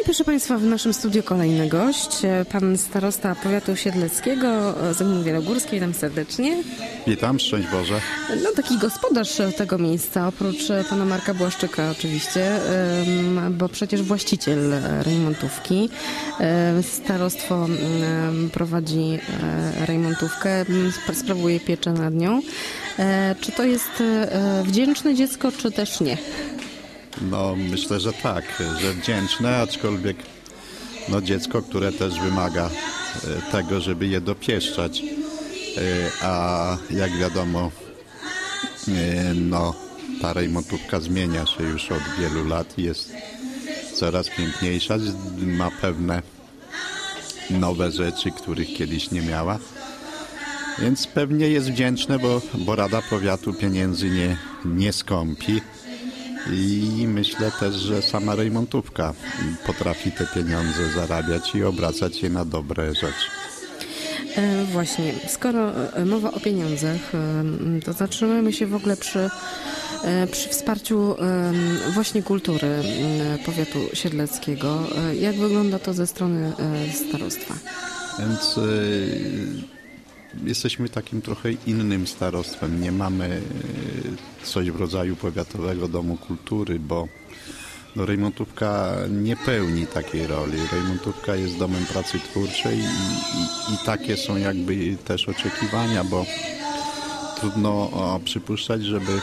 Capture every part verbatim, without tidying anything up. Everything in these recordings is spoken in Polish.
proszę Państwa, w naszym studiu kolejny gość, pan starosta powiatu siedleckiego, Zygmunt Wielogórski, witam serdecznie. Witam, szczęść Boże. No taki gospodarz tego miejsca, oprócz pana Marka Błaszczyka oczywiście, bo przecież właściciel Rejmontówki. Starostwo prowadzi Rejmontówkę, sprawuje pieczę nad nią. Czy to jest wdzięczne dziecko, czy też nie? No myślę, że tak, że wdzięczne, aczkolwiek no, dziecko, które też wymaga tego, żeby je dopieszczać. A jak wiadomo, no ta Rejmontówka zmienia się już od wielu lat i jest coraz piękniejsza, ma pewne nowe rzeczy, których kiedyś nie miała. Więc pewnie jest wdzięczne, bo, bo Rada Powiatu pieniędzy nie, nie skąpi. I myślę też, że sama Rejmontówka potrafi te pieniądze zarabiać i obracać je na dobre rzeczy. E, właśnie, skoro mowa o pieniądzach, to zatrzymajmy się w ogóle przy, przy wsparciu właśnie kultury powiatu siedleckiego. Jak wygląda to ze strony starostwa? Więc y jesteśmy takim trochę innym starostwem. Nie mamy coś w rodzaju powiatowego domu kultury, bo no, Rejmontówka nie pełni takiej roli. Rejmontówka jest domem pracy twórczej i, i, i takie są jakby też oczekiwania, bo trudno o, przypuszczać, żeby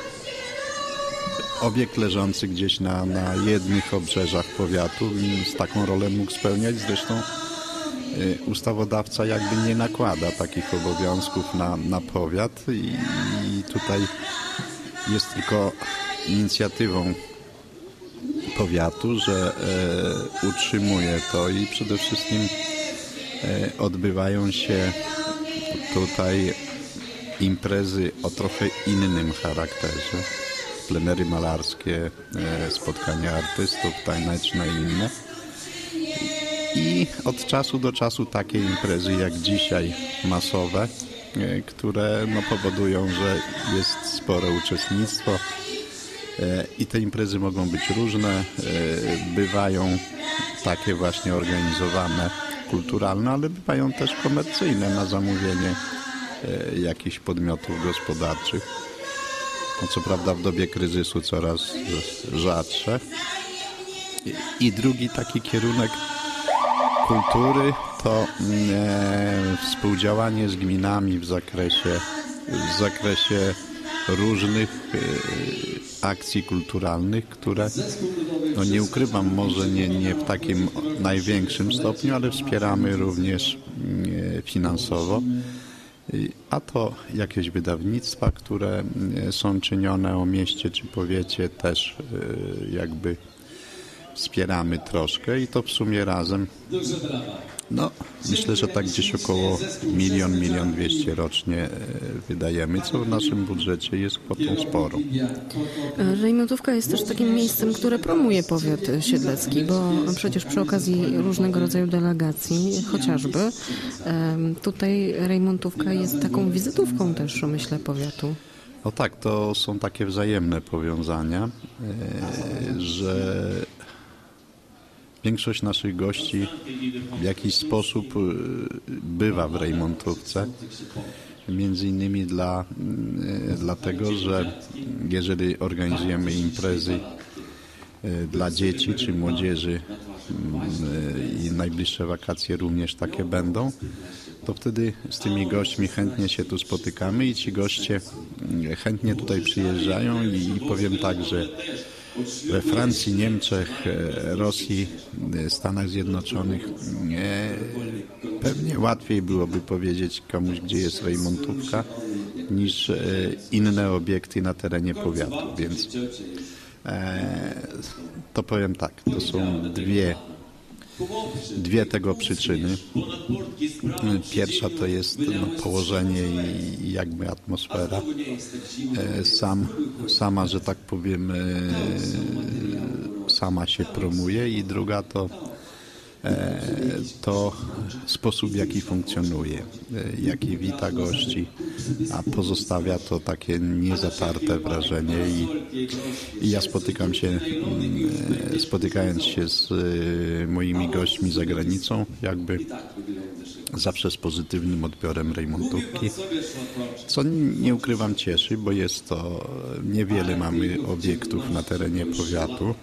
obiekt leżący gdzieś na, na jednych obrzeżach powiatu z taką rolę mógł spełniać. Zresztą ustawodawca jakby nie nakłada takich obowiązków na, na powiat i, i tutaj jest tylko inicjatywą powiatu, że e, utrzymuje to i przede wszystkim e, odbywają się tutaj imprezy o trochę innym charakterze. Plenery malarskie, e, spotkania artystów, taneczne i inne. I od czasu do czasu takie imprezy jak dzisiaj masowe, które no, powodują, że jest spore uczestnictwo i te imprezy mogą być różne, bywają takie właśnie organizowane, kulturalne, ale bywają też komercyjne na zamówienie jakichś podmiotów gospodarczych. No, co prawda w dobie kryzysu coraz rzadsze. I drugi taki kierunek kultury to e, współdziałanie z gminami w zakresie, w zakresie różnych e, akcji kulturalnych, które, no nie ukrywam, może nie, nie w takim największym stopniu, ale wspieramy również e, finansowo. A to jakieś wydawnictwa, które są czynione o mieście czy powiecie, też e, jakby wspieramy troszkę i to w sumie razem, no myślę, że tak gdzieś około milion, milion dwieście rocznie wydajemy, co w naszym budżecie jest kwotą sporą. Rejmontówka jest też takim miejscem, które promuje powiat siedlecki, bo przecież przy okazji różnego rodzaju delegacji, chociażby, tutaj Rejmontówka jest taką wizytówką też, myślę, powiatu. No tak, to są takie wzajemne powiązania, że większość naszych gości w jakiś sposób bywa w Rejmontówce. Między innymi dla, dlatego, że jeżeli organizujemy imprezy dla dzieci czy młodzieży i najbliższe wakacje również takie będą, to wtedy z tymi gośćmi chętnie się tu spotykamy i ci goście chętnie tutaj przyjeżdżają i powiem tak, że we Francji, Niemczech, Rosji, Stanach Zjednoczonych pewnie łatwiej byłoby powiedzieć komuś, gdzie jest Rejmontówka, niż inne obiekty na terenie powiatu. Więc to powiem tak, to są dwie, dwie tego przyczyny. Pierwsza to jest no, położenie i jakby atmosfera. Sam, sama, że tak powiem, sama się promuje i druga to to sposób, w jaki funkcjonuje, jaki wita gości, a pozostawia to takie niezatarte wrażenie i, i ja spotykam się, spotykając się z moimi gośćmi za granicą, jakby zawsze z pozytywnym odbiorem rejmontówki, co nie ukrywam cieszy, bo jest to, niewiele mamy obiektów na terenie powiatu,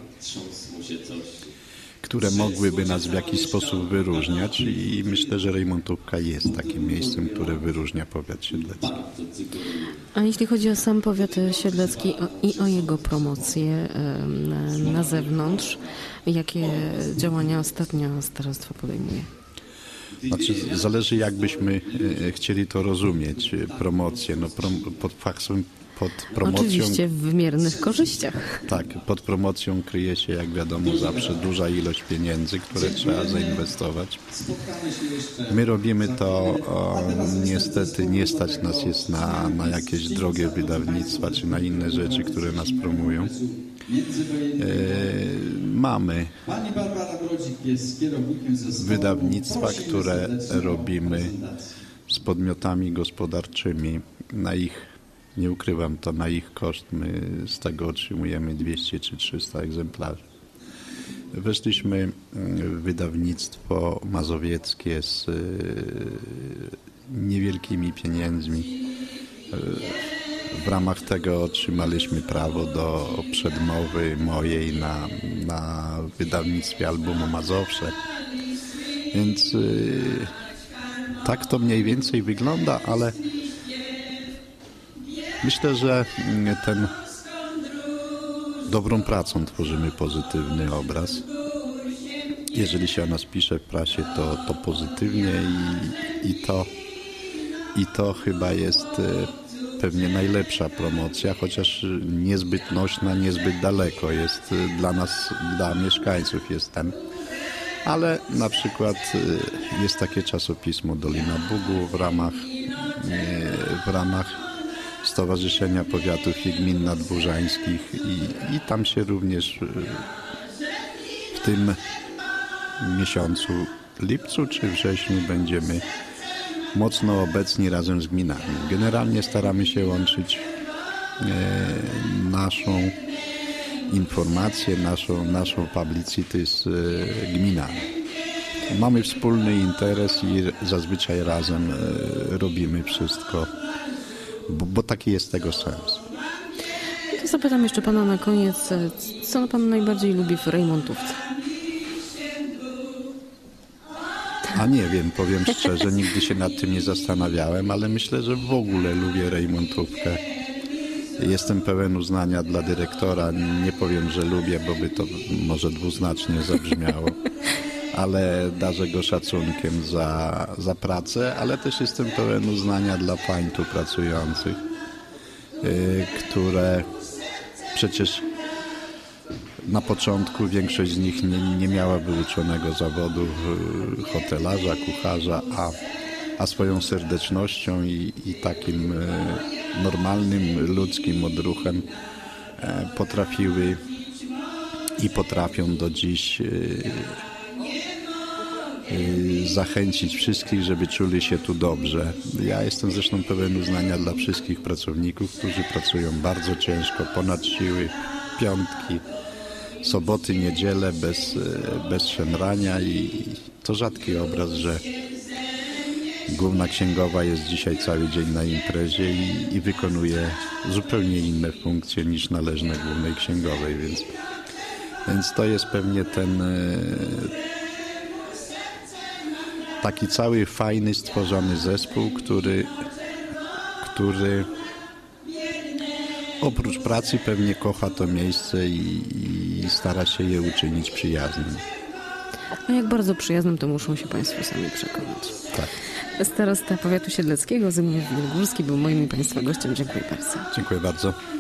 które mogłyby nas w jakiś sposób wyróżniać i myślę, że rejmontówka jest takim miejscem, które wyróżnia powiat siedlecki. A jeśli chodzi o sam powiat siedlecki i o jego promocję na zewnątrz, jakie działania ostatnio starostwo podejmuje? Znaczy, zależy jakbyśmy chcieli to rozumieć, promocję. No, prom, pod faksem, pod promocją... Oczywiście w wymiernych korzyściach. Tak, pod promocją kryje się, jak wiadomo, zawsze duża ilość pieniędzy, które trzeba zainwestować. My robimy to, o, niestety nie stać nas jest na, na jakieś drogie wydawnictwa, czy na inne rzeczy, które nas promują. E, mamy wydawnictwa, które robimy z podmiotami gospodarczymi. Na ich, nie ukrywam to, na ich koszt my z tego otrzymujemy dwieście czy trzysta egzemplarzy. Weszliśmy w wydawnictwo mazowieckie z niewielkimi pieniędzmi. W ramach tego otrzymaliśmy prawo do przedmowy mojej na, na wydawnictwie albumu Mazowsze. Więc yy, tak to mniej więcej wygląda, ale myślę, że ten dobrą pracą tworzymy pozytywny obraz. Jeżeli się o nas pisze w prasie, to, to pozytywnie i, i, to, i to chyba jest pewnie najlepsza promocja, chociaż niezbyt nośna, niezbyt daleko jest dla nas, dla mieszkańców jest ten. Ale na przykład jest takie czasopismo Dolina Bugu w ramach, w ramach Stowarzyszenia Powiatów i Gmin Nadburzańskich i, i tam się również w tym miesiącu, lipcu czy wrześniu będziemy mocno obecni razem z gminami. Generalnie staramy się łączyć e, naszą informację, naszą, naszą publicity z e, gminami. Mamy wspólny interes i zazwyczaj razem e, robimy wszystko, bo, bo taki jest tego sens. To zapytam jeszcze pana na koniec, co pan najbardziej lubi w rejmontówce? A nie wiem, powiem szczerze, nigdy się nad tym nie zastanawiałem, ale myślę, że w ogóle lubię rejmontówkę. Jestem pełen uznania dla dyrektora. Nie powiem, że lubię, bo by to może dwuznacznie zabrzmiało, ale darzę go szacunkiem za, za pracę, ale też jestem pełen uznania dla pań tu pracujących, yy, które przecież na początku większość z nich nie, nie miała wyuczonego zawodu hotelarza, kucharza, a, a swoją serdecznością i, i takim e, normalnym, ludzkim odruchem e, potrafiły i potrafią do dziś e, e, zachęcić wszystkich, żeby czuli się tu dobrze. Ja jestem zresztą pełen uznania dla wszystkich pracowników, którzy pracują bardzo ciężko, ponad siły, piątki, soboty, niedziele bez, bez szemrania i to rzadki obraz, że główna księgowa jest dzisiaj cały dzień na imprezie i, i wykonuje zupełnie inne funkcje niż należne głównej księgowej, więc, więc to jest pewnie ten taki cały fajny, stworzony zespół, który, który oprócz pracy pewnie kocha to miejsce i, i stara się je uczynić przyjaznym. A jak bardzo przyjaznym, to muszą się państwo sami przekonać. Tak. Starosta powiatu siedleckiego Zbigniew Wielgórski był moim i państwa gościem. Dziękuję bardzo. Dziękuję bardzo.